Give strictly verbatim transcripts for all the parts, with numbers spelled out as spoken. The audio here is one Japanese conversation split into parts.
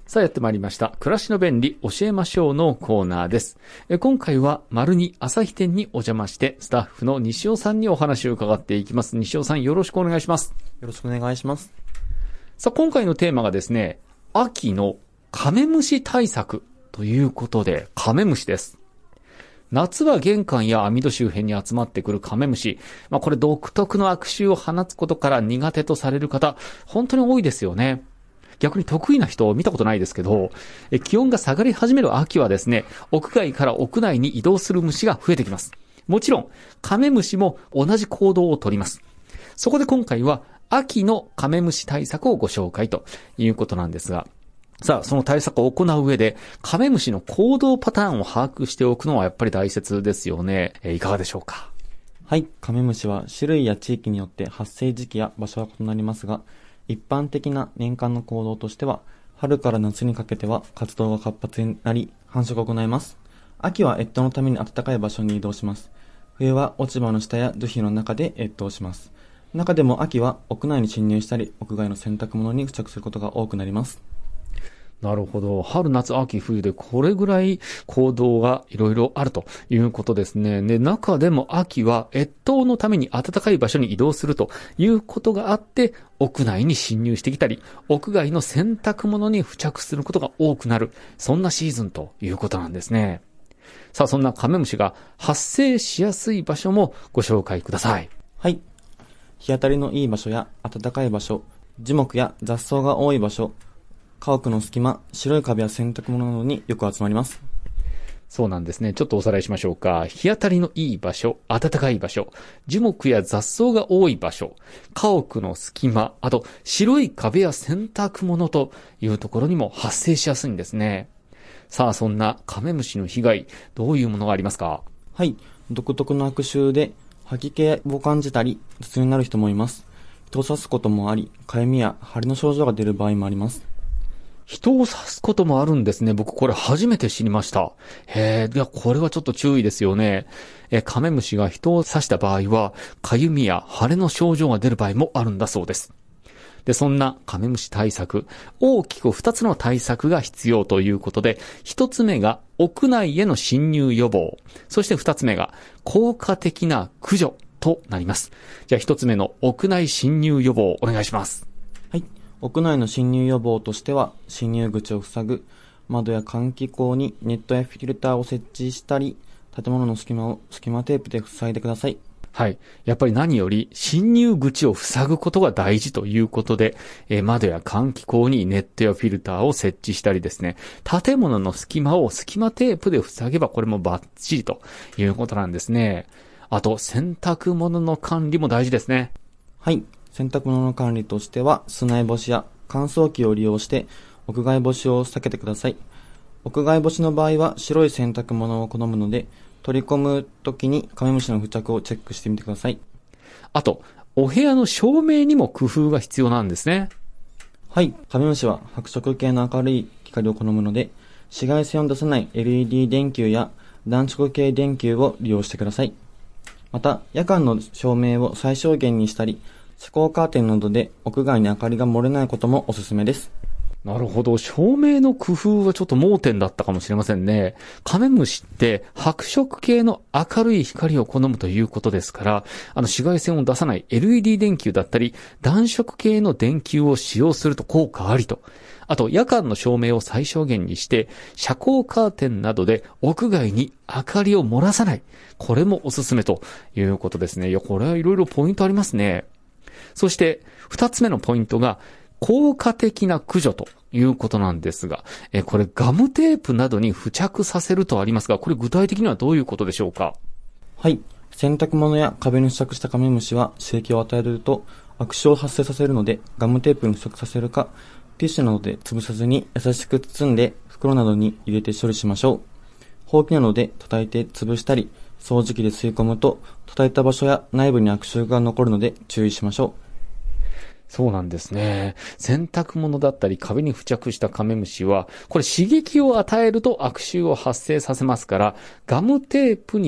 さあやってまいりました。暮らしの便利教えましょうのコーナーです。え今回は丸に朝日店にお邪魔してスタッフの西尾さんにお話を伺っていきます。西尾さんよろしくお願いします。 よろしくお願いします。 さあ今回のテーマがですね、秋のカメムシ対策ということで、カメムシです。夏は玄関や網戸周辺に集まってくるカメムシ。まあこれ独特の悪臭を放つことから苦手とされる方、本当に多いですよね。逆に得意な人を見たことないですけど、え気温が下がり始める秋はですね、屋外から屋内に移動する虫が増えてきます。もちろん、カメムシも同じ行動をとります。そこで今回は、秋のカメムシ対策をご紹介ということなんですが、さあ、その対策を行う上で、カメムシの行動パターンを把握しておくのはやっぱり大切ですよね。えいかがでしょうか？ はい、カメムシは種類や地域によって発生時期や場所は異なりますが、一般的な年間の行動としては、春から夏にかけては活動が活発になり、繁殖を行います。秋は越冬のために暖かい場所に移動します。冬は落ち葉の下や樹皮の中で越冬します。中でも秋は屋内に侵入したり、屋外の洗濯物に付着することが多くなります。 なるほど。春、夏、秋、冬でこれぐらい行動がいろいろあるということですね。で、中でも秋は越冬のために暖かい場所に移動するということがあって、屋内に侵入してきたり、屋外の洗濯物に付着することが多くなる。そんなシーズンということなんですね。さあ、そんなカメムシが発生しやすい場所もご紹介ください。 はい。日当たりのいい場所や暖かい場所、樹木や雑草が多い場所、家屋の隙間、白い壁や洗濯物などによく集まります。 そうなんですね。ちょっとおさらいしましょうか。日当たりのいい場所、暖かい場所、樹木や雑草が多い場所、家屋の隙間、あと白い壁や洗濯物というところにも発生しやすいんですね。さあ、そんなカメムシの被害、どういうものがありますか？ はい。独特の悪臭で吐き気を感じたり、頭痛になる人もいます。人を刺すこともあり、かゆみや腫れの症状が出る場合もあります。 人を刺すこともあるんですね。僕これ初めて知りました。へえ、いや、これはちょっと注意ですよね。え、カメムシが人を刺した場合は、かゆみや腫れの症状が出る場合もあるんだそうです。で、そんなカメムシ対策、大きく二つの対策が必要ということで、一つ目が屋内への侵入予防、そして二つ目が効果的な駆除となります。じゃあ一つ目の屋内侵入予防お願いします。 はい。屋内の侵入予防としては、侵入口を塞ぐ、窓や換気口にネットやフィルターを設置したり、建物の隙間を隙間テープで塞いでください。 はい。やっぱり何より侵入口を塞ぐことが大事ということで、えー、窓や換気口にネットやフィルターを設置したりですね、建物の隙間を隙間テープで塞げばこれもバッチリということなんですね。あと、洗濯物の管理も大事ですね。 はい。洗濯物の管理としては、室内干しや乾燥機を利用して屋外干しを避けてください。屋外干しの場合は白い洗濯物を好むので、取り込むときにカメムシの付着をチェックしてみてください。 あと、お部屋の照明にも工夫が必要なんですね。 はい。カメムシは白色系の明るい光を好むので、紫外線を出さない エルイーディー 電球や暖色系電球を利用してください。また、夜間の照明を最小限にしたり、遮光カーテンなどで屋外に明かりが漏れないこともおすすめです。 なるほど。照明の工夫はちょっと盲点だったかもしれませんね。カメムシって白色系の明るい光を好むということですから、あの紫外線を出さない エルイーディー 電球だったり、暖色系の電球を使用すると効果ありと。あと、夜間の照明を最小限にして、遮光カーテンなどで屋外に明かりを漏らさない。これもおすすめということですね。いや、これはいろいろポイントありますね。そして、二つ目のポイントが、効果的な駆除ということなんですが、え、これガムテープなどに付着させるとありますが、これ具体的にはどういうことでしょうか？ はい。洗濯物や壁に付着したカメムシは刺激を与えると悪臭を発生させるので、ガムテープに付着させるか、ティッシュなどで潰さずに優しく包んで袋などに入れて処理しましょう。ほうきなどで叩いて潰したり、掃除機で吸い込むと叩いた場所や内部に悪臭が残るので注意しましょう。 そうなんですね。洗濯物だったり壁に付着したカメムシは、これ刺激を与えると悪臭を発生させますから、ガムテープに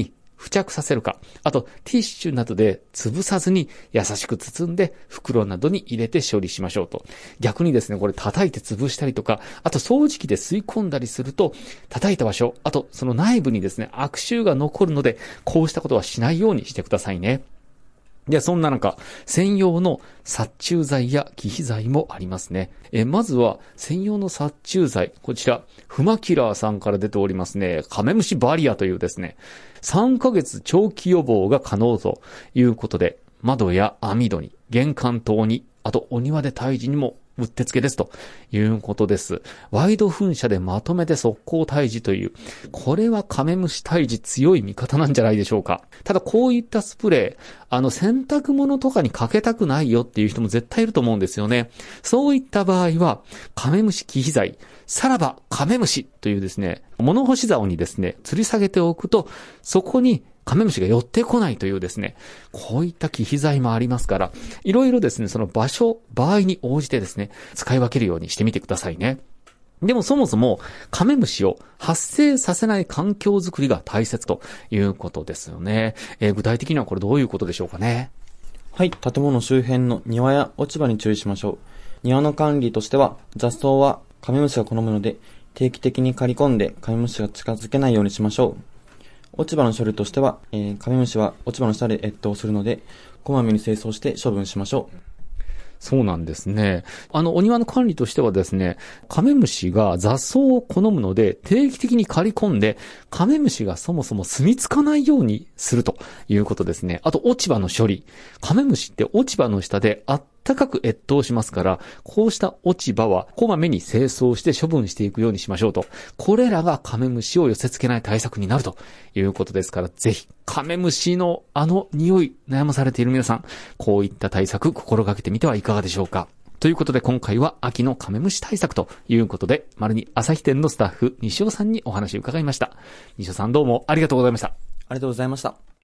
付着させるか、あとティッシュなどで潰さずに優しく包んで袋などに入れて処理しましょうと。逆にですね、これ叩いて潰したりとか、あと掃除機で吸い込んだりすると、叩いた場所、あとその内部にですね、悪臭が残るので、こうしたことはしないようにしてくださいね。で、そんな中、専用の殺虫剤や忌避剤もありますね。え、まずは、専用の殺虫剤。こちら、フマキラーさんから出ておりますね。カメムシバリアというですね、さんかげつ長期予防が可能ということで、窓や網戸に、玄関等に、あとお庭で退治にもうってつけですということです。ワイド噴射でまとめて速攻退治という、これはカメムシ退治強い味方なんじゃないでしょうか。ただこういったスプレー、あの洗濯物とかにかけたくないよっていう人も絶対いると思うんですよね。そういった場合は、カメムシ忌避剤、さらばカメムシというですね、物干し竿にですね、吊り下げておくと、そこにカメムシが寄ってこないというですね、こういった忌避剤もありますから、いろいろですね、その場所、場合に応じてですね、使い分けるようにしてみてくださいね。でもそもそもカメムシを発生させない環境づくりが大切ということですよね。えー、具体的にはこれどういうことでしょうかね。 はい、建物周辺の庭や落ち葉に注意しましょう。庭の管理としては、雑草はカメムシが好むので、定期的に刈り込んでカメムシが近づけないようにしましょう。落ち葉の処理としては、えー、カメムシは落ち葉の下で越冬するので、こまめに清掃して処分しましょう。 そうなんですね。あの、お庭の管理としてはですね、カメムシが雑草を好むので、定期的に刈り込んで、カメムシがそもそも住み着かないようにするということですね。あと、落ち葉の処理。カメムシって落ち葉の下であったかく越冬しますから、こうした落ち葉はこまめに清掃して処分していくようにしましょうと。これらがカメムシを寄せ付けない対策になるということですから、ぜひ、カメムシのあの匂い悩まされている皆さん、こういった対策心がけてみてはいかがでしょうか。ということで今回は秋のカメムシ対策ということで、丸に朝日店のスタッフ西尾さんにお話を伺いました。西尾さんどうもありがとうございました。ありがとうございました。